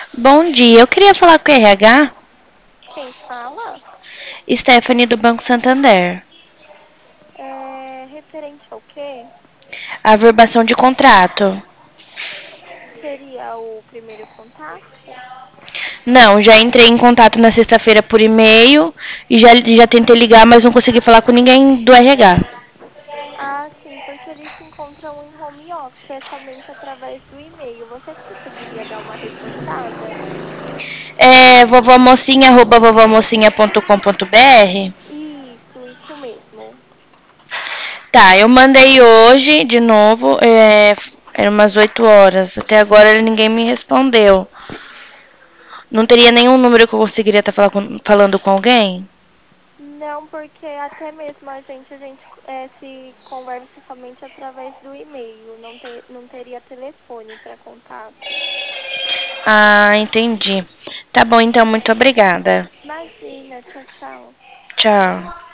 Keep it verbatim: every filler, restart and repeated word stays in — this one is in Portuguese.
Bom dia, eu queria falar com o R H. Quem fala? Stephanie do Banco Santander. É referente ao quê? A averbação de contrato. Seria o primeiro contato? Não, já entrei em contato na sexta-feira por e-mail e já, já tentei ligar, mas não consegui falar com ninguém do R H. Ah, sim, porque eles se encontram em home office, é somente através do e-mail. Você conseguiria dar uma reforçada? É vovomocinha, arroba vovomocinha ponto com ponto br. Isso, isso mesmo. Tá, eu mandei hoje de novo, é, era umas oito horas. Até agora ninguém me respondeu. Não teria nenhum número que eu conseguiria estar falando com alguém? Não, porque até mesmo a gente, a gente é, se conversa somente através do e-mail, não, ter, não teria telefone para contato. Ah, entendi. Tá bom, então, muito obrigada. Imagina, tchau, tchau. Tchau.